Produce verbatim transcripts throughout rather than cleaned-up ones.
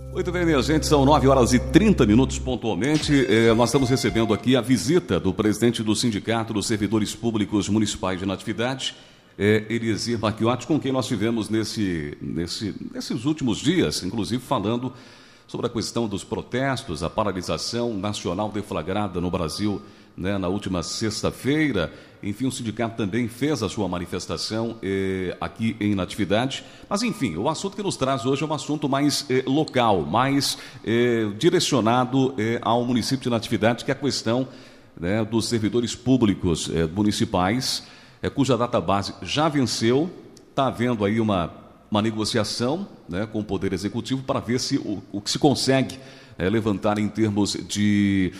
Muito bem, minha gente, são nove horas e trinta minutos pontualmente. Eh, nós estamos recebendo aqui a visita do presidente do Sindicato dos Servidores Públicos Municipais de Natividade, eh, Eliezer Marchiotti, com quem nós tivemos nesse, nesse, nesses últimos dias, inclusive falando sobre a questão dos protestos, a paralisação nacional deflagrada no Brasil, né, na última sexta-feira. Enfim, o sindicato também fez a sua manifestação eh, aqui em Natividade. Mas, enfim, o assunto que nos traz hoje é um assunto mais eh, local, mais eh, direcionado eh, ao município de Natividade, que é a questão, né, dos servidores públicos eh, municipais, eh, cuja database já venceu. Está havendo aí uma, uma negociação, né, com o Poder Executivo para ver se o, o que se consegue eh, levantar em termos de...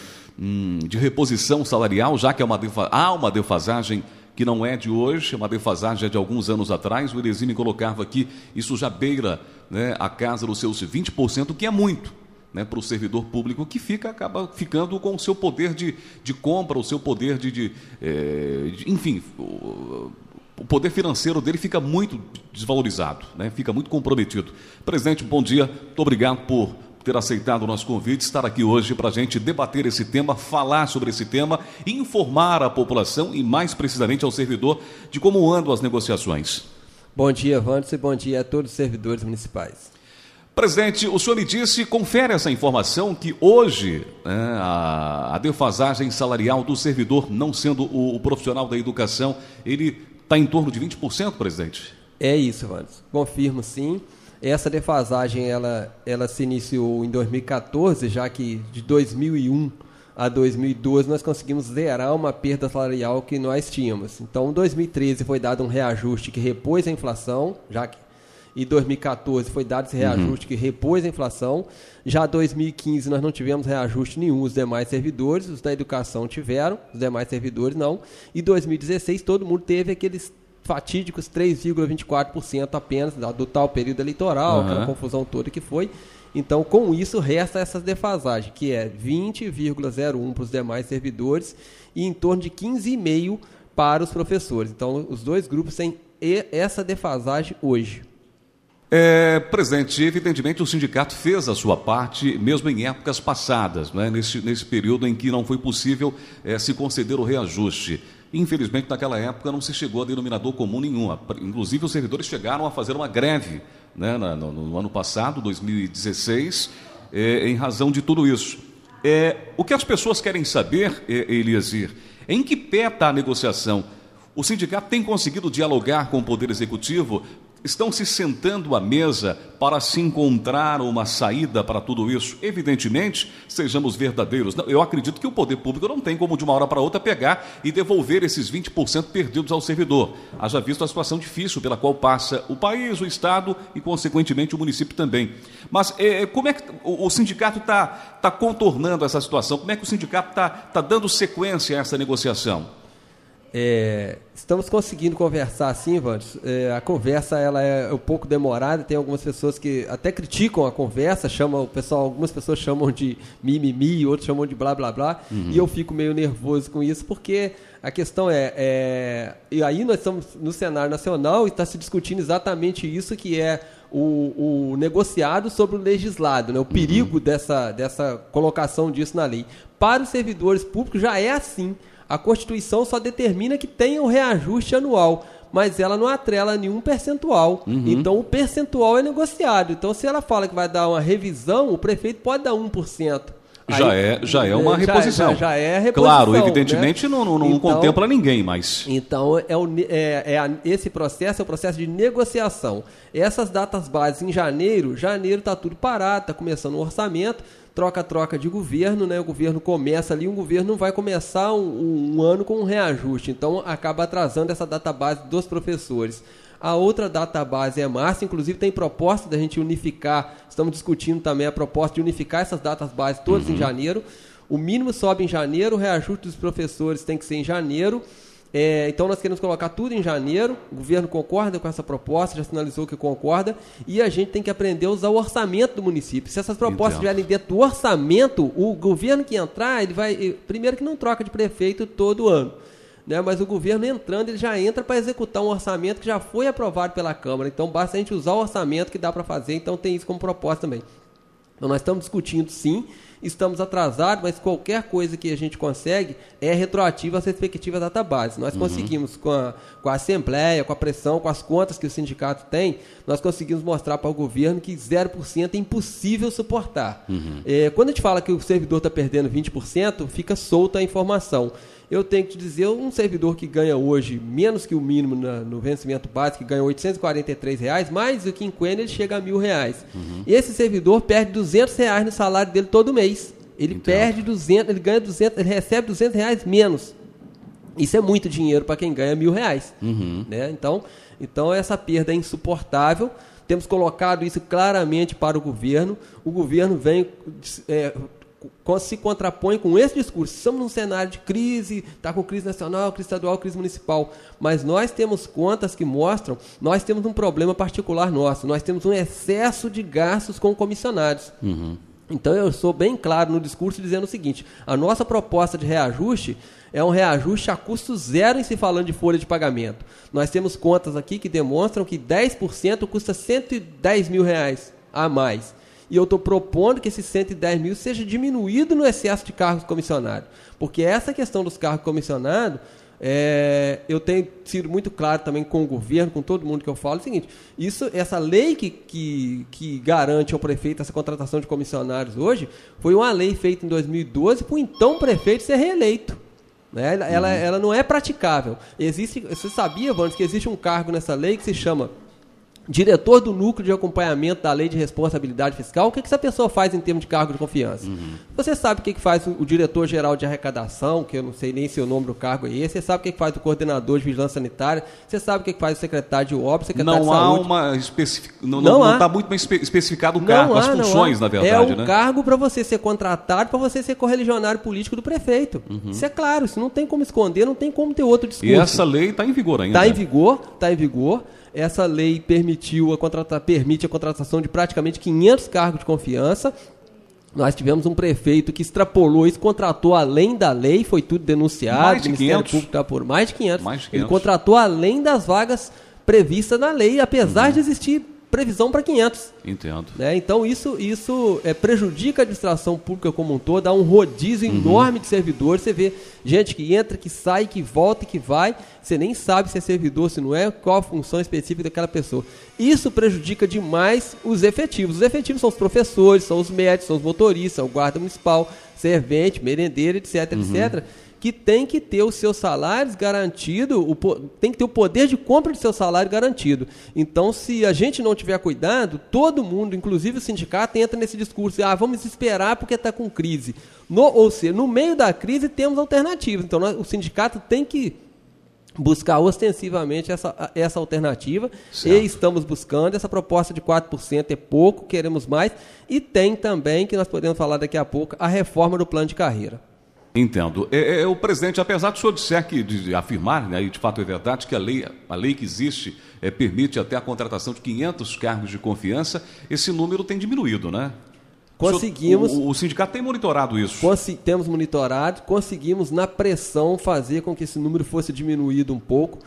de reposição salarial, já que é uma defa... há uma defasagem que não é de hoje, é uma defasagem de alguns anos atrás. O Eliezer me colocava aqui, isso já beira, né, a casa dos seus vinte por cento, que é muito, né, para o servidor público, que fica, acaba ficando com o seu poder de, de compra, o seu poder de... de, é, de enfim, o, o poder financeiro dele fica muito desvalorizado, né, fica muito comprometido. Presidente, bom dia, muito obrigado por ter aceitado o nosso convite, estar aqui hoje para a gente debater esse tema, falar sobre esse tema, informar a população e, mais precisamente, ao servidor de como andam as negociações. Bom dia, Wanderson, e bom dia a todos os servidores municipais. Presidente, o senhor me disse, confere essa informação, que hoje, né, a, a defasagem salarial do servidor, não sendo o, o profissional da educação, ele está em torno de vinte por cento, presidente? É isso, Wanderson. Confirmo, sim. Essa defasagem ela, ela se iniciou em dois mil e quatorze, já que de dois mil e um a dois mil e doze nós conseguimos zerar uma perda salarial que nós tínhamos. Então, em dois mil e treze foi dado um reajuste que repôs a inflação, já que em dois mil e quatorze foi dado esse reajuste uhum. que repôs a inflação. Já em dois mil e quinze nós não tivemos reajuste nenhum, os demais servidores, os da educação tiveram, os demais servidores não. E em dois mil e dezesseis todo mundo teve aqueles fatídicos três vírgula vinte e quatro por cento apenas do tal período eleitoral, uhum. aquela confusão toda que foi. Então, com isso, resta essa defasagem, que é vinte vírgula zero um para os demais servidores e em torno de quinze vírgula cinco por cento para os professores. Então, os dois grupos têm essa defasagem hoje. É, presidente, evidentemente o sindicato fez a sua parte, mesmo em épocas passadas, né, nesse, nesse período em que não foi possível é, se conceder o reajuste. Infelizmente, naquela época não se chegou a denominador comum nenhum. Inclusive, os servidores chegaram a fazer uma greve, né, no, no ano passado, dois mil e dezesseis, é, em razão de tudo isso. É, o que as pessoas querem saber, é, Eliezer, é em que pé está a negociação? O sindicato tem conseguido dialogar com o Poder Executivo? Estão se sentando à mesa para se encontrar uma saída para tudo isso? Evidentemente, sejamos verdadeiros. Eu acredito que o poder público não tem como de uma hora para outra pegar e devolver esses vinte por cento perdidos ao servidor. Haja visto a situação difícil pela qual passa o país, o Estado e, consequentemente, o município também. Mas é, como é que o, o sindicato está tá contornando essa situação? Como é que o sindicato está tá dando sequência a essa negociação? É, estamos conseguindo conversar sim, Wanderson. É, a conversa ela é um pouco demorada, tem algumas pessoas que até criticam a conversa, chamam, o pessoal, algumas pessoas chamam de mimimi, outros chamam de blá blá blá, uhum. e eu fico meio nervoso com isso, porque a questão é, é e aí nós estamos no cenário nacional e está se discutindo exatamente isso, que é o, o negociado sobre o legislado, né? O perigo uhum. dessa, dessa colocação disso na lei. Para os servidores públicos já é assim. A Constituição só determina que tenha um reajuste anual, mas ela não atrela nenhum percentual. Uhum. Então, o percentual é negociado. Então, se ela fala que vai dar uma revisão, o prefeito pode dar um por cento. Já, Aí, é, já é uma já, reposição. Já, já é reposição. Claro, evidentemente, né? não, não, não então, contempla ninguém, mas... Então, é o, é, é a, esse processo é o processo de negociação. Essas datas bases em janeiro, janeiro está tudo parado, está começando o orçamento, troca-troca de governo, né? O governo começa ali, um governo não vai começar um, um ano com um reajuste, então acaba atrasando essa database dos professores. A outra database é março, inclusive tem proposta da gente unificar, estamos discutindo também a proposta de unificar essas datas bases todas uhum. em janeiro. O mínimo sobe em janeiro, o reajuste dos professores tem que ser em janeiro. É, então nós queremos colocar tudo em janeiro, o governo concorda com essa proposta, já sinalizou que concorda, e a gente tem que aprender a usar o orçamento do município. Se essas propostas estiverem dentro do orçamento, o governo que entrar, ele vai, primeiro que não troca de prefeito todo ano, né? Mas o governo entrando, ele já entra para executar um orçamento que já foi aprovado pela Câmara, então basta a gente usar o orçamento que dá para fazer, então tem isso como proposta também. Então, nós estamos discutindo, sim, estamos atrasados, mas qualquer coisa que a gente consegue é retroativa às respectivas databases. Nós uhum. conseguimos, com a, com a Assembleia, com a pressão, com as contas que o sindicato tem, nós conseguimos mostrar para o governo que zero por cento é impossível suportar. Uhum. É, quando a gente fala que o servidor está perdendo vinte por cento, fica solta a informação. Eu tenho que te dizer, um servidor que ganha hoje menos que o mínimo na, no vencimento básico, que ganha oitocentos e quarenta e três reais, mais o quinquênio ele chega a mil reais. Uhum. Esse servidor perde duzentos reais no salário dele todo mês. Ele Entendo. perde duzentos, ele ganha duzentos, ele recebe duzentos reais menos. Isso é muito dinheiro para quem ganha mil reais. Uhum. Né? Então, então, essa perda é insuportável. Temos colocado isso claramente para o governo. O governo vem... É, se contrapõe com esse discurso. Estamos num cenário de crise, está com crise nacional, crise estadual, crise municipal, mas nós temos contas que mostram, nós temos um problema particular nosso, nós temos um excesso de gastos com comissionados. Uhum. Então eu sou bem claro no discurso dizendo o seguinte, a nossa proposta de reajuste é um reajuste a custo zero em se falando de folha de pagamento. Nós temos contas aqui que demonstram que dez por cento custa cento e dez mil reais a mais. E eu estou propondo que esse cento e dez mil seja diminuído no excesso de cargos comissionados. Porque essa questão dos cargos comissionados, é, eu tenho sido muito claro também com o governo, com todo mundo que eu falo, é o seguinte, isso, essa lei que, que, que garante ao prefeito essa contratação de comissionários hoje, foi uma lei feita em dois mil e doze para o então prefeito ser reeleito. Né? Ela, uhum. ela, ela não é praticável. Existe, você sabia, Vandes, que existe um cargo nessa lei que se chama diretor do núcleo de acompanhamento da lei de responsabilidade fiscal? O que, que essa pessoa faz em termos de cargo de confiança? Uhum. Você sabe o que, que faz o, o diretor-geral de arrecadação, que eu não sei nem se o nome do cargo é esse, você sabe o que, que faz o coordenador de vigilância sanitária, você sabe o que, que faz o secretário de obras, secretário não de saúde. Há uma especific... Não, não, não está muito bem especificado o cargo, há, as funções, na verdade. É um né? cargo para você ser contratado, para você ser correligionário político do prefeito. Uhum. Isso é claro, isso não tem como esconder, não tem como ter outro discurso. E essa lei está em vigor ainda? Está em vigor, está em vigor. Essa lei permitiu a contrata, permite a contratação de praticamente quinhentos cargos de confiança. Nós tivemos um prefeito que extrapolou isso, contratou além da lei, foi tudo denunciado. Mais de o Ministério quinhentos? Público está por mais de quinhentos. Mais de quinhentos. Ele contratou além das vagas previstas na lei, apesar uhum. de existir previsão para quinhentos. Entendo. Né? Então isso, isso é, prejudica a administração pública como um todo, dá um rodízio uhum. enorme de servidores. Você vê gente que entra, que sai, que volta e que vai, você nem sabe se é servidor, se não é, qual a função específica daquela pessoa. Isso prejudica demais os efetivos. Os efetivos são os professores, são os médicos, são os motoristas, são o guarda municipal, servente, merendeiro, etc, uhum. etcétera, que tem que ter os seus salários garantidos, o, tem que ter o poder de compra de seu salário garantido. Então, se a gente não tiver cuidado, todo mundo, inclusive o sindicato, entra nesse discurso, ah, vamos esperar porque está com crise. No, ou seja, no meio da crise temos alternativas. Então, nós, o sindicato tem que buscar ostensivamente essa, essa alternativa, certo. E estamos buscando. Essa proposta de quatro por cento é pouco, queremos mais, e tem também, que nós podemos falar daqui a pouco, a reforma do plano de carreira. Entendo. É, é, o presidente, apesar do senhor disser que, de afirmar, né, e de fato é verdade, que a lei, a lei que existe é, permite até a contratação de quinhentos cargos de confiança, esse número tem diminuído, né? Conseguimos. O, o, o sindicato tem monitorado isso? Consi, temos monitorado, conseguimos, na pressão, fazer com que esse número fosse diminuído um pouco.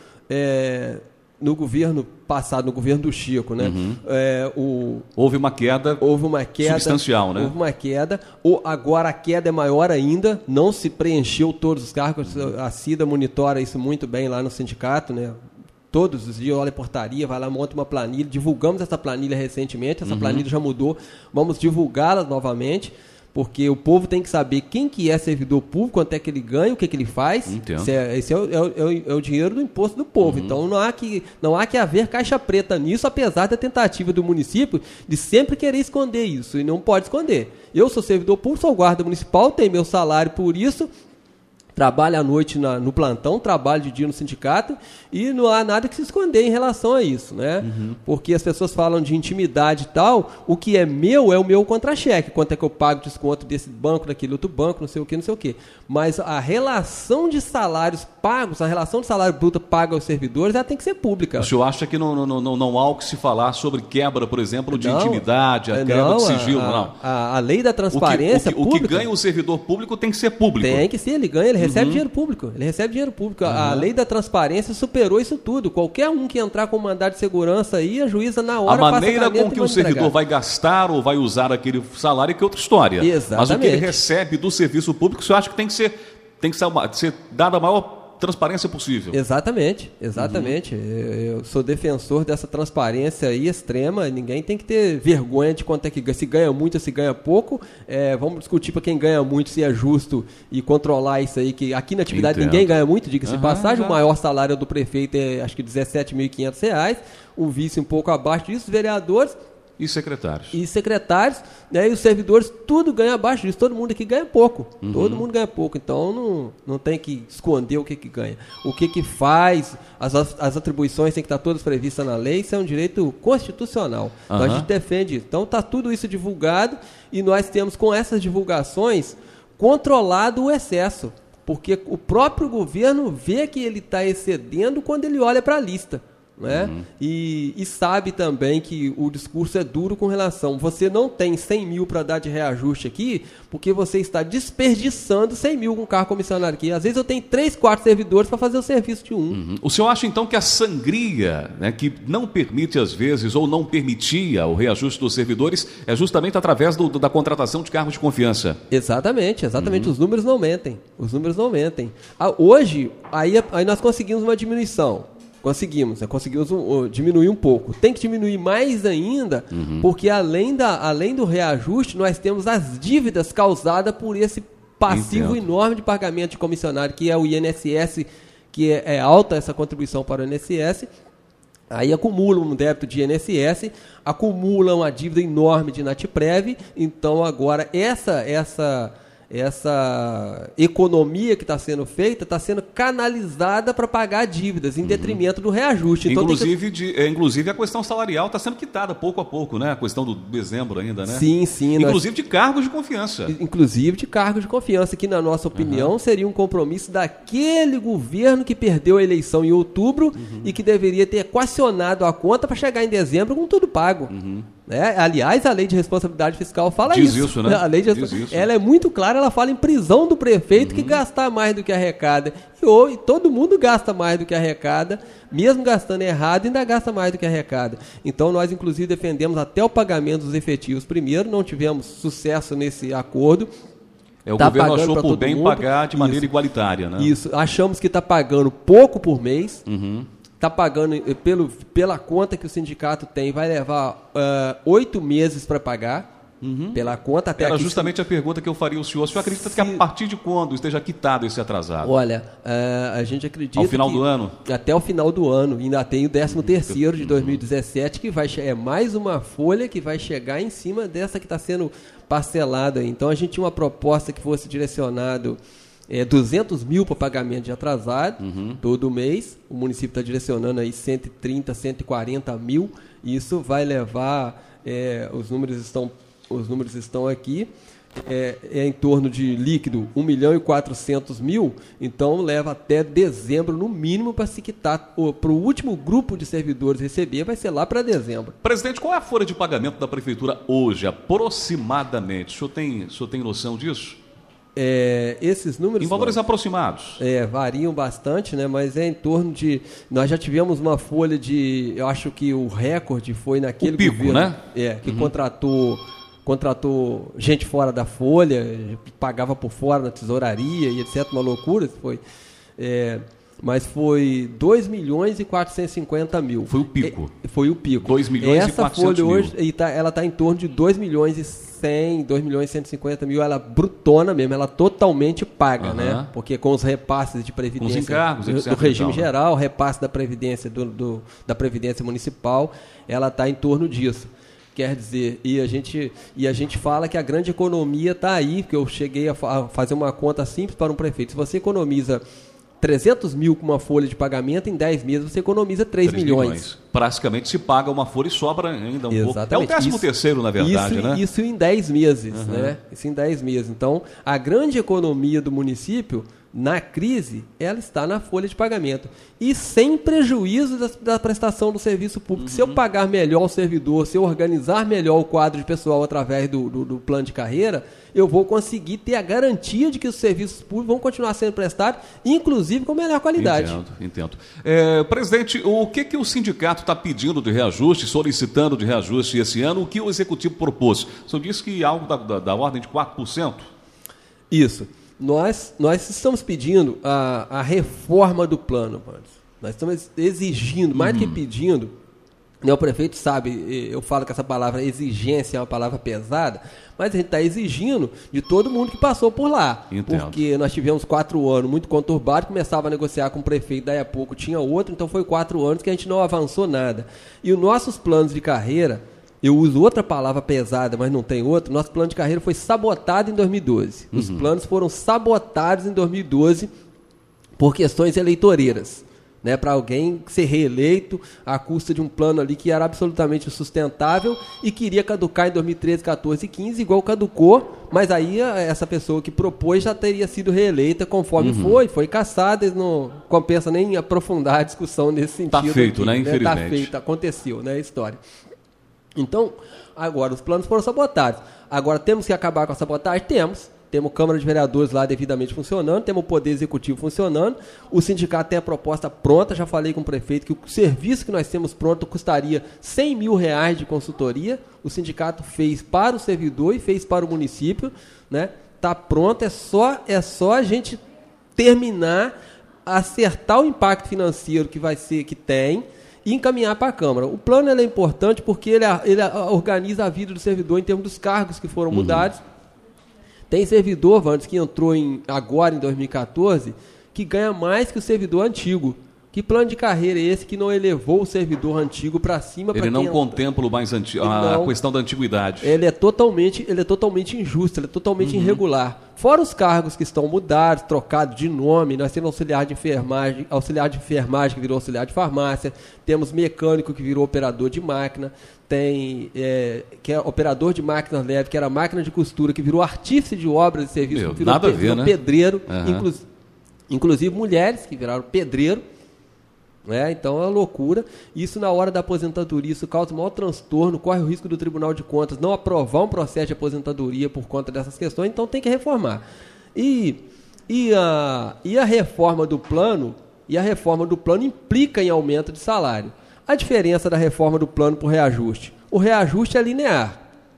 É, no governo passado, no governo do Chico, né? Uhum. É, o, houve uma queda, houve uma queda substancial, né? Houve uma queda. O, agora a queda é maior ainda, não se preencheu todos os cargos. Uhum. A Cida monitora isso muito bem lá no sindicato, né? Todos os dias olha a portaria, vai lá, monta uma planilha. Divulgamos essa planilha recentemente, essa uhum. planilha já mudou. Vamos divulgá-la novamente, porque o povo tem que saber quem que é servidor público, quanto é que ele ganha, o que, que ele faz. Esse, é, esse é, o, é, o, é o dinheiro do imposto do povo. Uhum. Então não há, que, não há que haver caixa preta nisso, apesar da tentativa do município de sempre querer esconder isso, e não pode esconder. Eu sou servidor público, sou guarda municipal, tenho meu salário por isso, trabalho à noite na, no plantão, trabalho de dia no sindicato, e não há nada que se esconder em relação a isso, né? Uhum. Porque as pessoas falam de intimidade e tal, o que é meu é o meu contra-cheque, quanto é que eu pago desconto desse banco, daquele outro banco, não sei o que, não sei o que. Mas a relação de salários pagos, a relação de salário bruto pago aos servidores, ela tem que ser pública. O senhor acha que não, não, não, não há o que se falar sobre quebra, por exemplo, de não, intimidade, a quebra não, de sigilo, a, não? A, a lei da transparência o que, o que, pública... O que ganha o servidor público tem que ser público. Tem que ser, ele ganha, ele recebe uhum. dinheiro público. Ele recebe dinheiro público. Uhum. A lei da transparência superou isso tudo. Qualquer um que entrar com mandado de segurança aí, a juíza na hora passa a maneira passa a com que o servidor entregar. vai gastar ou vai usar aquele salário que é outra história. Exatamente. Mas o que ele recebe do serviço público, eu acho que tem que ser, tem que ser, ser dada a maior transparência possível. Exatamente, exatamente. Uhum. Eu, eu sou defensor dessa transparência aí extrema. Ninguém tem que ter vergonha de quanto é que ganha. Se ganha muito ou se ganha pouco. É, vamos discutir para quem ganha muito se é justo e controlar isso aí. Que aqui na atividade Entendo. ninguém ganha muito, diga-se de uhum, passagem. Já. O maior salário do prefeito é acho que dezessete mil e quinhentos reais. O vice um pouco abaixo disso. Os vereadores. E secretários. E secretários, né, e os servidores, tudo ganha abaixo disso. Todo mundo aqui ganha pouco. Uhum. Todo mundo ganha pouco. Então, não, não tem que esconder o que, que ganha. O que, que faz, as, as atribuições têm que estar todas previstas na lei. Isso é um direito constitucional. Uhum. Então, a gente defende isso. Então, está tudo isso divulgado e nós temos, com essas divulgações, controlado o excesso. Porque o próprio governo vê que ele está excedendo quando ele olha para a lista. Né? Uhum. E, e sabe também que o discurso é duro com relação, você não tem cem mil para dar de reajuste aqui, porque você está desperdiçando cem mil com carro comissionário aqui. Às vezes eu tenho três, quatro servidores para fazer o serviço de um. Uhum. O senhor acha então que a sangria, né, que não permite às vezes, ou não permitia o reajuste dos servidores, é justamente através do, da contratação de cargos de confiança? Exatamente, exatamente. Uhum. Os números não mentem. Os números não mentem. Ah, hoje, aí, aí nós conseguimos uma diminuição. Conseguimos, né? Conseguimos um, um, diminuir um pouco. Tem que diminuir mais ainda, uhum. porque além, da, além do reajuste, nós temos as dívidas causadas por esse passivo Entendo. enorme de pagamento de comissionário, que é o I N S S, que é, é alta essa contribuição para o I N S S. Aí acumulam um débito de I N S S, acumulam uma dívida enorme de Natprev. Então agora essa... essa essa economia que está sendo feita está sendo canalizada para pagar dívidas, em uhum. detrimento do reajuste. Então, inclusive, que... de, é, inclusive a questão salarial está sendo quitada pouco a pouco, né? A questão do dezembro ainda, né? Sim, sim. Inclusive nós... de cargos de confiança. Inclusive de cargos de confiança, que na nossa opinião uhum. seria um compromisso daquele governo que perdeu a eleição em outubro uhum. e que deveria ter equacionado a conta para chegar em dezembro com tudo pago. Uhum. É, aliás, a lei de responsabilidade fiscal fala Diz isso. isso, né? A lei de Diz isso. Ela é muito clara, ela fala em prisão do prefeito uhum. que gastar mais do que arrecada. E, ou, e todo mundo gasta mais do que arrecada, mesmo gastando errado, ainda gasta mais do que arrecada. Então, nós, inclusive, defendemos até o pagamento dos efetivos primeiro, não tivemos sucesso nesse acordo. É, o tá governo achou por bem mundo. pagar de maneira isso. igualitária, né? Isso, achamos que está pagando pouco por mês. Uhum. Está pagando, pelo, pela conta que o sindicato tem, vai levar oito uh, meses para pagar, uhum. pela conta. Até Era aqui, justamente se... a pergunta que eu faria ao senhor. O senhor acredita se... que a partir de quando esteja quitado esse atrasado? Olha, uh, a gente acredita Ao final que do ano? Até o final do ano. Ainda tem o décimo terceiro de dois mil e dezessete, que vai é mais uma folha que vai chegar em cima dessa que está sendo parcelada. Então, a gente tinha uma proposta que fosse direcionado... É, duzentos mil para pagamento de atrasado uhum. todo mês. O município está direcionando aí cento e trinta, cento e quarenta mil. Isso vai levar, é, os, números estão, os números estão aqui, é, é em torno de líquido um milhão e quatrocentos mil. Então leva até dezembro no mínimo para se quitar. Para o último grupo de servidores receber vai ser lá para dezembro. Presidente, qual é a folha de pagamento da prefeitura hoje, aproximadamente? O senhor tem, o senhor tem noção disso? É, esses números... Em valores aproximados. É, variam bastante, né? Mas é em torno de... Nós já tivemos uma folha de... Eu acho que o recorde foi naquele o pico, governo... né? É, que uhum. contratou, contratou gente fora da folha, pagava por fora na tesouraria e etcétera. Uma loucura, foi... É, mas foi dois milhões e quatrocentos e cinquenta mil. Foi o pico. É, foi o pico. dois milhões Essa e quatrocentos folha mil. hoje, e tá, ela está em torno de dois milhões e cem, dois milhões e cento e cinquenta mil. Ela brutona mesmo, ela totalmente paga, uhum. né? Porque com os repasses de previdência... Com os encargos, do, do regime geral, repasse da previdência, do, do, da previdência municipal, ela está em torno disso. Quer dizer, e a gente, e a gente fala que a grande economia está aí, porque eu cheguei a, fa- a fazer uma conta simples para um prefeito. Se você economiza trezentos mil com uma folha de pagamento, em dez meses você economiza três milhões. Praticamente se paga uma folha e sobra ainda um Exatamente. pouco. É o décimo terceiro, na verdade, isso, né? Isso em dez meses, uhum. né? Isso em dez meses. Então, a grande economia do município na crise, ela está na folha de pagamento. E sem prejuízo da, da prestação do serviço público. Uhum. Se eu pagar melhor o servidor, se eu organizar melhor o quadro de pessoal através do, do, do plano de carreira, eu vou conseguir ter a garantia de que os serviços públicos vão continuar sendo prestados, inclusive com melhor qualidade. Entendo, entendo. É, presidente, o que, que o sindicato está pedindo de reajuste, solicitando de reajuste esse ano? O que o executivo propôs? O senhor disse que algo da, da, da ordem de quatro por cento? Isso. Nós, nós estamos pedindo a, a reforma do plano, Vandes. Nós estamos exigindo, mais uhum. do que pedindo, né, o prefeito sabe, eu falo que essa palavra exigência é uma palavra pesada, mas a gente está exigindo de todo mundo que passou por lá. Entendo. Porque nós tivemos quatro anos muito conturbados, começava a negociar com o prefeito, daí a pouco tinha outro, então foi quatro anos que a gente não avançou nada. E os nossos planos de carreira, eu uso outra palavra pesada, mas não tem outra, nosso plano de carreira foi sabotado em dois mil e doze. Uhum. Os planos foram sabotados em dois mil e doze por questões eleitoreiras. Né, para alguém ser reeleito à custa de um plano ali que era absolutamente sustentável e queria caducar em dois mil e treze, quatorze e quinze, igual caducou, mas aí essa pessoa que propôs já teria sido reeleita conforme uhum. foi, foi caçada, não compensa nem aprofundar a discussão nesse sentido. Está feito, aqui, né? Infelizmente. Está feito, aconteceu, né, a história. Então, agora, os planos foram sabotados. Agora, temos que acabar com a sabotagem? Temos. Temos Câmara de Vereadores lá devidamente funcionando, temos o Poder Executivo funcionando, o sindicato tem a proposta pronta, já falei com o prefeito que o serviço que nós temos pronto custaria cem mil reais de consultoria, o sindicato fez para o servidor e fez para o município, né? Está pronto, é só, é só a gente terminar, acertar o impacto financeiro que vai ser, que tem, e encaminhar para a Câmara. O plano ele é importante porque ele, ele organiza a vida do servidor em termos dos cargos que foram uhum. mudados. Tem servidor, Vandes, que entrou em, agora em dois mil e quatorze, que ganha mais que o servidor antigo. Que plano de carreira é esse que não elevou o servidor antigo para cima? Ele não contempla mais anti... a não, questão da antiguidade. Ele é totalmente, ele é totalmente injusto, ele é totalmente uhum. irregular. Fora os cargos que estão mudados, trocados de nome, nós temos auxiliar de enfermagem, auxiliar de enfermagem que virou auxiliar de farmácia, temos mecânico que virou operador de máquina, tem é, que é operador de máquina leve, que era máquina de costura, que virou artífice de obras de serviço, Meu, que virou, nada pe- a ver, virou né? pedreiro, uhum. inclu- inclusive mulheres que viraram pedreiro. É, então é uma loucura. Isso na hora da aposentadoria, isso causa o maior transtorno, corre o risco do Tribunal de Contas não aprovar um processo de aposentadoria por conta dessas questões, então tem que reformar. E, e, a, e a reforma do plano, e a reforma do plano implica em aumento de salário. A diferença da reforma do plano para o reajuste. O reajuste é linear.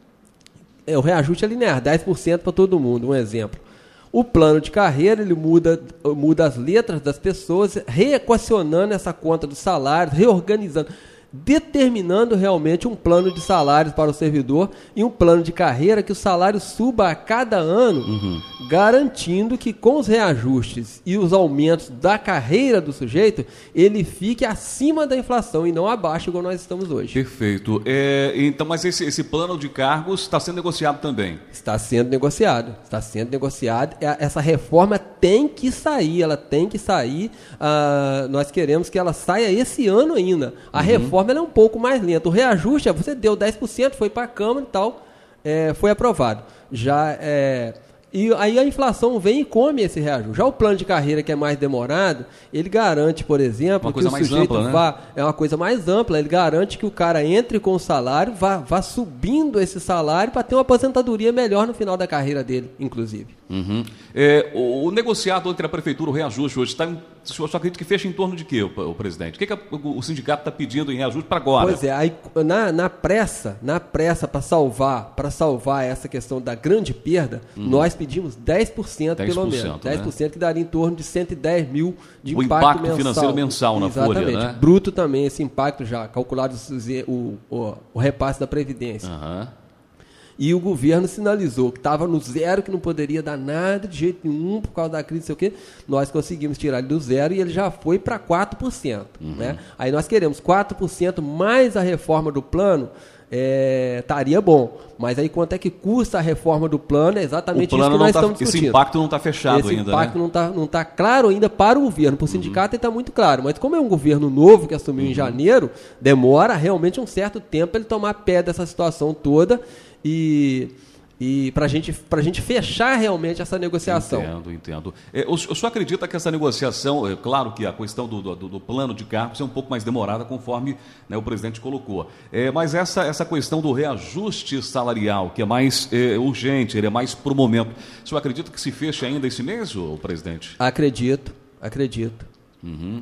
É, o reajuste é linear, dez por cento para todo mundo, um exemplo. O plano de carreira, ele muda, muda as letras das pessoas, reequacionando essa conta dos salários, reorganizando, determinando realmente um plano de salários para o servidor e um plano de carreira que o salário suba a cada ano, uhum. garantindo que com os reajustes e os aumentos da carreira do sujeito, ele fique acima da inflação e não abaixo igual nós estamos hoje. Perfeito. É, então, mas esse, esse plano de cargos está sendo negociado também? Está sendo negociado. Está sendo negociado. Essa reforma tem que sair, ela tem que sair. Uh, nós queremos que ela saia esse ano ainda. A uhum. reforma ela é um pouco mais lenta. O reajuste, você deu dez por cento, foi para a Câmara e tal, é, foi aprovado. Já, é, e aí a inflação vem e come esse reajuste. Já o plano de carreira, que é mais demorado, ele garante, por exemplo, uma coisa que o mais sujeito ampla, né? vá... É uma coisa mais ampla. Ele garante que o cara entre com o salário, vá, vá subindo esse salário para ter uma aposentadoria melhor no final da carreira dele, inclusive. Uhum. É, o, o negociado entre a Prefeitura, o reajuste hoje, está em, o senhor acredita que fecha em torno de quê, o, o presidente? O que, que a, o, o sindicato está pedindo em reajuste para agora? Pois é, aí, na, na pressa, na pressa para salvar, para salvar essa questão da grande perda, uhum. nós pedimos dez por cento pelo menos. dez por cento, né? Que daria em torno de cento e dez mil de o impacto, impacto mensal. financeiro mensal na Exatamente. folha, né? Bruto também, esse impacto já calculado, o, o, o repasse da Previdência. Uhum. E o governo sinalizou que estava no zero, que não poderia dar nada de jeito nenhum por causa da crise, não sei o quê. Nós conseguimos tirar ele do zero e ele já foi para quatro por cento. Uhum. Né? Aí nós queremos quatro por cento mais a reforma do plano, é, estaria bom. Mas aí quanto é que custa a reforma do plano? É exatamente isso que nós tá, estamos discutindo. Esse impacto não está fechado esse ainda, Esse impacto né? não está não tá claro ainda para o governo. Para o sindicato uhum. ele está muito claro. Mas como é um governo novo que assumiu uhum. em janeiro, demora realmente um certo tempo ele tomar pé dessa situação toda. E... e para gente, para a gente fechar realmente essa negociação. Entendo, entendo. É, o, o senhor acredita que essa negociação, é claro que a questão do, do, do plano de cargos é um pouco mais demorada, conforme, né, o presidente colocou, é, mas essa, essa questão do reajuste salarial, que é mais é, urgente, ele é mais para o momento, o senhor acredita que se feche ainda esse mês, o presidente? Acredito, acredito. Uhum.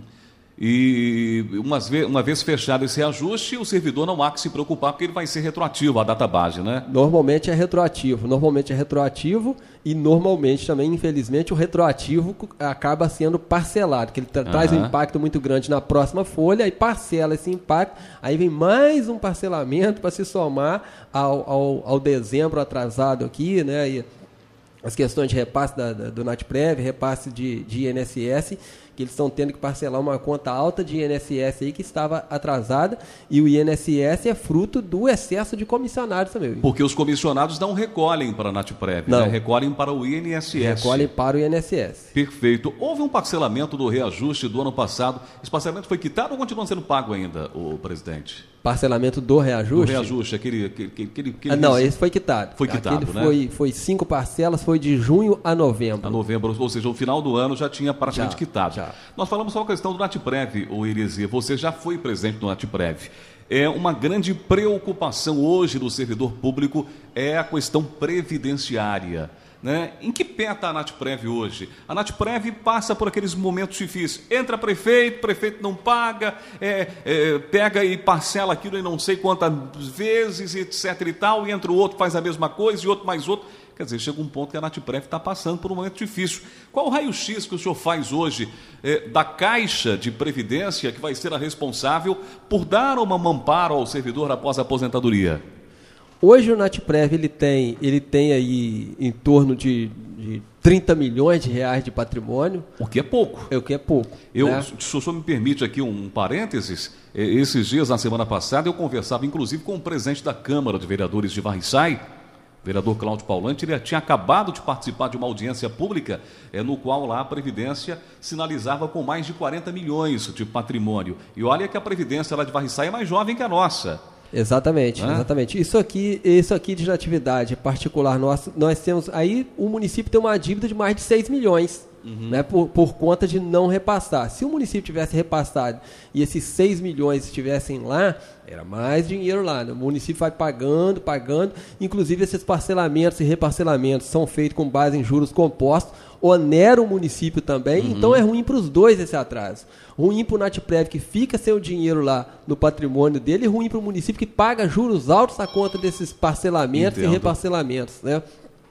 E uma vez, uma vez fechado esse reajuste, o servidor não há que se preocupar, porque ele vai ser retroativo, a database, né? Normalmente é retroativo, normalmente é retroativo e normalmente também, infelizmente, o retroativo acaba sendo parcelado, que ele tra- uhum. traz um impacto muito grande na próxima folha e parcela esse impacto, aí vem mais um parcelamento para se somar ao, ao, ao dezembro atrasado aqui, né? E as questões de repasse da, da, do NATPREV, repasse de, de I N S S, que eles estão tendo que parcelar uma conta alta de I N S S aí que estava atrasada, e o I N S S é fruto do excesso de comissionários também. Porque os comissionados não recolhem para a NATPREV, né? Recolhem para o I N S S. Recolhem para o I N S S. Perfeito. Houve um parcelamento do reajuste do ano passado. Esse parcelamento foi quitado ou continua sendo pago ainda, o presidente? Parcelamento do reajuste? Do reajuste, aquele... aquele, aquele, aquele ah, não, esse foi quitado. Foi quitado, aquele né? Foi, foi cinco parcelas, foi de junho a novembro. A novembro, ou seja, o final do ano já tinha praticamente já, quitado. Já. Nós falamos só a questão do NATPREV, o Irizia. Você já foi presidente do NATPREV. É uma grande preocupação hoje do servidor público é a questão previdenciária. Né? Em que pé está a NATPREV hoje? A NATPREV passa por aqueles momentos difíceis. Entra prefeito, prefeito não paga, é, é, pega e parcela aquilo e não sei quantas vezes, etc e tal, e entra o outro, faz a mesma coisa, e outro mais outro. Quer dizer, chega um ponto que a NATPREV está passando por um momento difícil. Qual o raio-x que o senhor faz hoje é, da Caixa de Previdência, que vai ser a responsável por dar uma amparo ao servidor após a aposentadoria? Hoje o NATPREV ele tem, ele tem aí em torno de, de trinta milhões de reais de patrimônio. O que é pouco. É o que é pouco. Eu, né? Se o senhor me permite aqui um parênteses, esses dias, na semana passada, eu conversava inclusive com o presidente da Câmara de Vereadores de Varriçai, vereador Cláudio Paulante. Ele tinha acabado de participar de uma audiência pública, é, no qual lá a Previdência sinalizava com mais de quarenta milhões de patrimônio. E olha que a Previdência lá de Varriçai é mais jovem que a nossa. Exatamente, ah. exatamente. Isso aqui, isso aqui de atividade particular nossa, nós temos, aí o município tem uma dívida de mais de seis milhões, uhum. né, por, por conta de não repassar. Se o município tivesse repassado e esses seis milhões estivessem lá, era mais dinheiro lá, né? O município vai pagando, pagando, inclusive esses parcelamentos e reparcelamentos são feitos com base em juros compostos, onera o município também, uhum. então é ruim para os dois esse atraso. Ruim para o NATPREV, que fica sem o dinheiro lá no patrimônio dele, e ruim para o município, que paga juros altos à conta desses parcelamentos Entendo. e reparcelamentos. Né?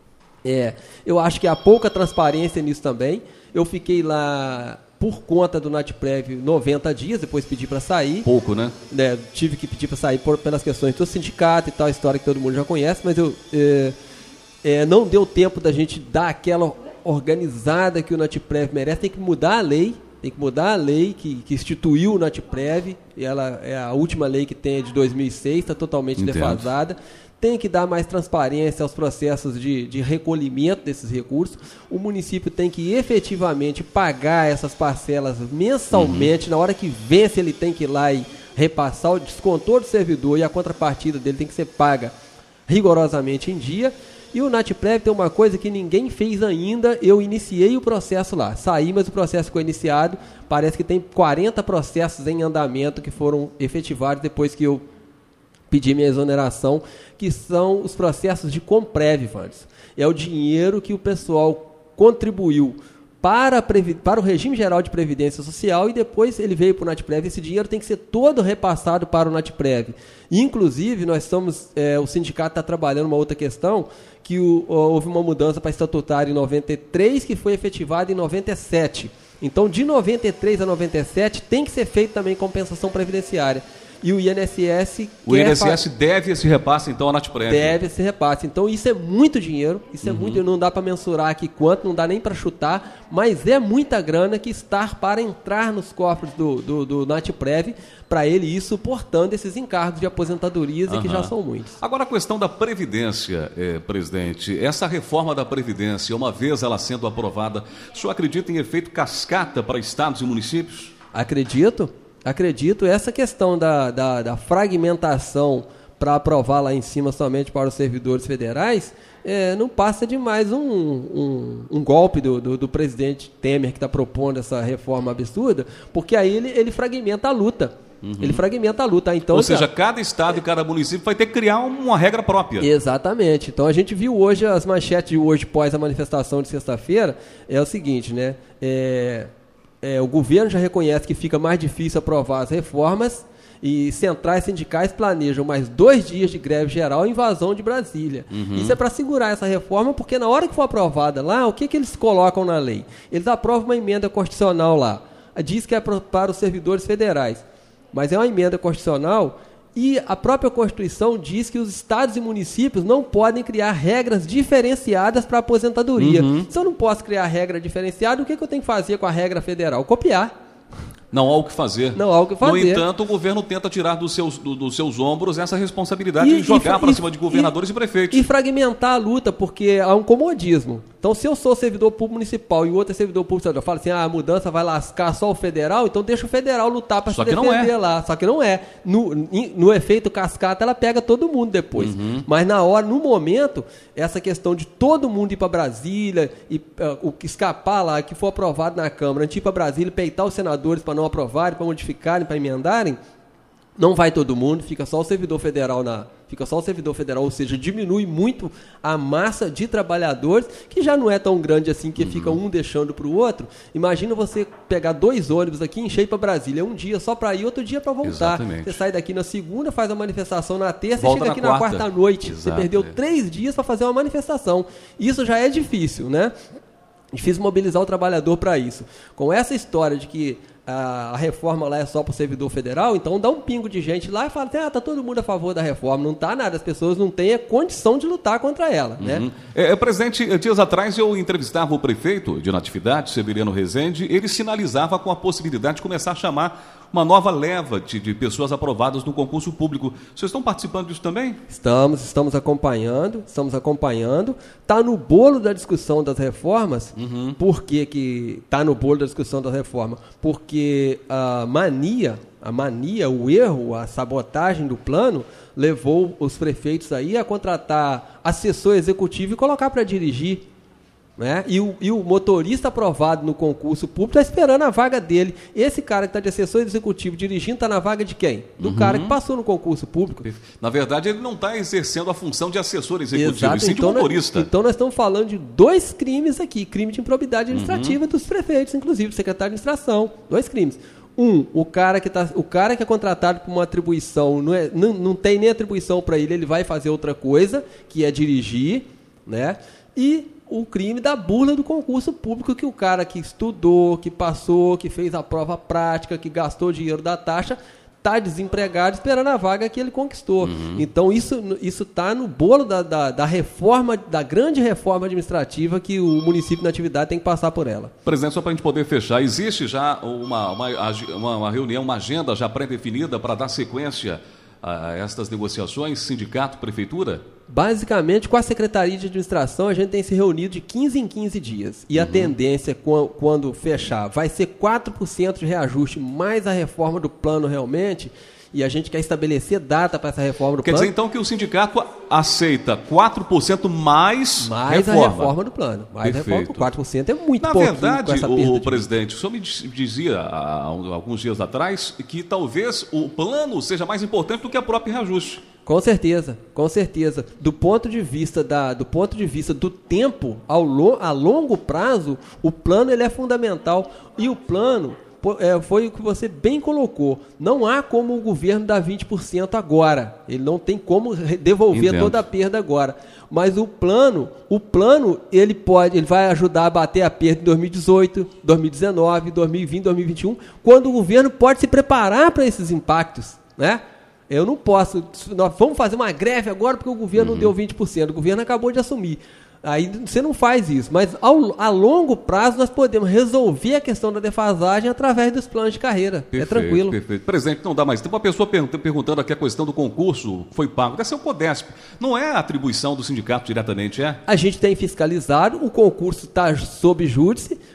É, eu acho que há pouca transparência nisso também. Eu fiquei lá por conta do NATPREV noventa dias, depois pedi para sair. Pouco, né? né? Tive que pedir para sair por, pelas questões do sindicato e tal, a história que todo mundo já conhece, mas eu é, é, não deu tempo da gente dar aquela organizada que o NATPREV merece. Tem que mudar a lei, tem que mudar a lei que, que instituiu o NATPREV, e ela é a última lei que tem, é de dois mil e seis, está totalmente Entendo. defasada. Tem que dar mais transparência aos processos de, de recolhimento desses recursos. O município tem que efetivamente pagar essas parcelas mensalmente. Uhum. Na hora que vence, ele tem que ir lá e repassar o descontor do servidor, e a contrapartida dele tem que ser paga rigorosamente em dia. E o NATPREV tem uma coisa que ninguém fez ainda. Eu iniciei o processo lá, saí, mas o processo ficou iniciado. Parece que tem quarenta processos em andamento que foram efetivados depois que eu pedi minha exoneração, que são os processos de Comprev, Vandes. É o dinheiro que o pessoal contribuiu para, a Previ- para o regime geral de previdência social, e depois ele veio para o NATPREV. Esse dinheiro tem que ser todo repassado para o NATPREV. Inclusive, nós estamos, é, o sindicato está trabalhando uma outra questão, que o, houve uma mudança para estatutário em noventa e três, que foi efetivada em noventa e sete. Então, de noventa e três a noventa e sete, tem que ser feita também compensação previdenciária. E o I N S S... O I N S S fa- deve esse repasse, então, ao NATPREV? Deve esse repasse. Então, isso é muito dinheiro. Isso uhum. é muito, não dá para mensurar aqui quanto, não dá nem para chutar, mas é muita grana que está para entrar nos cofres do, do, do NATPREV, para ele ir suportando esses encargos de aposentadorias, uhum. e que já são muitos. Agora, a questão da Previdência, eh, presidente. Essa reforma da Previdência, uma vez ela sendo aprovada, o senhor acredita em efeito cascata para estados e municípios? Acredito. Acredito, essa questão da, da, da fragmentação para aprovar lá em cima somente para os servidores federais, é, não passa de mais um, um, um golpe do, do, do presidente Temer, que está propondo essa reforma absurda, porque aí ele, ele fragmenta a luta. Uhum. Ele fragmenta a luta. Então, ou seja, cada estado e cada município vai ter que criar uma regra própria. Exatamente. Então a gente viu hoje, as manchetes de hoje, pós a manifestação de sexta-feira, é o seguinte, né? É, é, o governo já reconhece que fica mais difícil aprovar as reformas e centrais sindicais planejam mais dois dias de greve geral e invasão de Brasília. Uhum. Isso é para segurar essa reforma, porque na hora que for aprovada lá, o que, que eles colocam na lei? Eles aprovam uma emenda constitucional lá. Diz que é para os servidores federais. Mas é uma emenda constitucional e a própria Constituição diz que os estados e municípios não podem criar regras diferenciadas para a aposentadoria. Uhum. Se eu não posso criar regra diferenciada, o que, que eu tenho que fazer com a regra federal? Copiar. Não há o que fazer. Não há o que fazer. No entanto, o governo tenta tirar dos seus, do, dos seus ombros essa responsabilidade e, de jogar para cima de governadores e, e prefeitos. E fragmentar a luta, porque há um comodismo. Então, se eu sou servidor público municipal e o outro é servidor público estadual, eu falo assim, ah, a mudança vai lascar só o federal, então deixa o federal lutar para se defender é. lá. Só que não é. No, no efeito cascata, ela pega todo mundo depois. Uhum. Mas na hora, no momento, essa questão de todo mundo ir para Brasília, e uh, o que escapar lá, que for aprovado na Câmara, antes ir para Brasília, peitar os senadores para não aprovarem, para modificarem, para emendarem, não vai todo mundo, fica só o servidor federal na... Fica só o servidor federal, ou seja, diminui muito a massa de trabalhadores, que já não é tão grande assim, que uhum. fica um deixando para o outro. Imagina você pegar dois ônibus aqui e encher para Brasília, um dia só para ir, outro dia para voltar. Exatamente. Você sai daqui na segunda, faz a manifestação na terça Volta e chega aqui na na quarta, quarta noite. Exato, você perdeu é. três dias para fazer uma manifestação. Isso já é difícil, né? Difícil mobilizar o trabalhador para isso. Com essa história de que a, a reforma lá é só para o servidor federal, então dá um pingo de gente lá e fala, ah, tá todo mundo a favor da reforma. Não tá nada, as pessoas não têm a condição de lutar contra ela, uhum. né? É, presidente, dias atrás eu entrevistava o prefeito de Natividade, Severiano Rezende, ele sinalizava com a possibilidade de começar a chamar uma nova leva de, de pessoas aprovadas no concurso público. Vocês estão participando disso também? Estamos, estamos acompanhando, estamos acompanhando. Está no bolo da discussão das reformas. Uhum. Por que que está no bolo da discussão das reformas? Porque a mania, a mania, o erro, a sabotagem do plano levou os prefeitos aí a contratar assessor executivo e colocar para dirigir. Né? E, o, e o motorista aprovado no concurso público está esperando a vaga dele. Esse cara que está de assessor executivo dirigindo está na vaga de quem? Do uhum. cara que passou no concurso público. Na verdade, ele não está exercendo a função de assessor executivo, Exato. e sim então, de motorista. Nós, então nós estamos falando de dois crimes aqui. Crime de improbidade administrativa uhum. dos prefeitos, inclusive do secretário de administração. Dois crimes. Um, o cara que, tá, o cara que é contratado por uma atribuição, não, é, não, não tem nem atribuição para ele, ele vai fazer outra coisa, que é dirigir, né? E o crime da burla do concurso público, que o cara que estudou, que passou, que fez a prova prática, que gastou dinheiro da taxa, está desempregado esperando a vaga que ele conquistou. Uhum. Então isso isso está no bolo da, da, da reforma, da grande reforma administrativa que o município de Natividade tem que passar por ela. Presidente, só para a gente poder fechar, existe já uma, uma, uma, uma reunião, uma agenda já pré-definida para dar sequência a estas negociações, sindicato, prefeitura? Basicamente, com a Secretaria de Administração, a gente tem se reunido de quinze em quinze dias. E uhum. a tendência, quando fechar, vai ser quatro por cento de reajuste, mais a reforma do plano realmente. E a gente quer estabelecer data para essa reforma do Quer plano. Quer dizer, então, que o sindicato aceita quatro por cento mais, mais reforma. a reforma do plano. Mais Perfeito. reforma, quatro por cento é muito Na pouquinho verdade, com essa perda o de presidente, o senhor me dizia há alguns dias atrás que talvez o plano seja mais importante do que a própria reajuste. Com certeza, com certeza. Do ponto de vista, da, do, ponto de vista do tempo, ao lo, a longo prazo, o plano ele é fundamental. E o plano, é, foi o que você bem colocou, não há como o governo dar vinte por cento agora. Ele não tem como devolver Entendo. toda a perda agora. Mas o plano, o plano ele pode, ele vai ajudar a bater a perda em dois mil e dezoito, dois mil e dezenove, dois mil e vinte, dois mil e vinte e um, quando o governo pode se preparar para esses impactos, né? Eu não posso, nós vamos fazer uma greve agora porque o governo uhum. não deu vinte por cento, o governo acabou de assumir. Aí você não faz isso, mas ao, a longo prazo nós podemos resolver a questão da defasagem através dos planos de carreira. Perfeito, é tranquilo. Perfeito. Presidente, não dá mais tempo. Uma pessoa perguntando aqui a questão do concurso foi pago. Deve ser o CODESP. Não é a atribuição do sindicato diretamente, é? A gente tem fiscalizado, o concurso está sob júdice,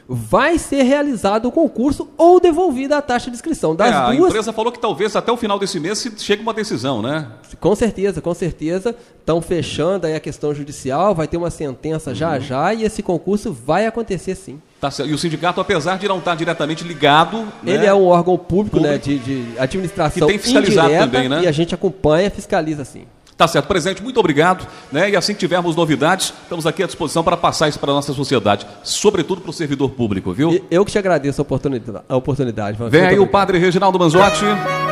vai ser realizado o concurso ou devolvida a taxa de inscrição. Das é, a duas... empresa falou que talvez até o final desse mês se chegue uma decisão, né? Com certeza, com certeza. Estão fechando aí a questão judicial, vai ter uma sentença já uhum. já e esse concurso vai acontecer sim. Tá certo. E o sindicato, apesar de não estar diretamente ligado... Ele né, é um órgão público, público né, de, de administração que tem fiscalizado indireta, também, né? E a gente acompanha, fiscaliza sim. Tá certo, presidente, muito obrigado, né? E assim que tivermos novidades, estamos aqui à disposição para passar isso para a nossa sociedade, sobretudo para o servidor público, viu? E eu que te agradeço a oportunidade. A oportunidade Vem aí o padre Reginaldo Manzotti.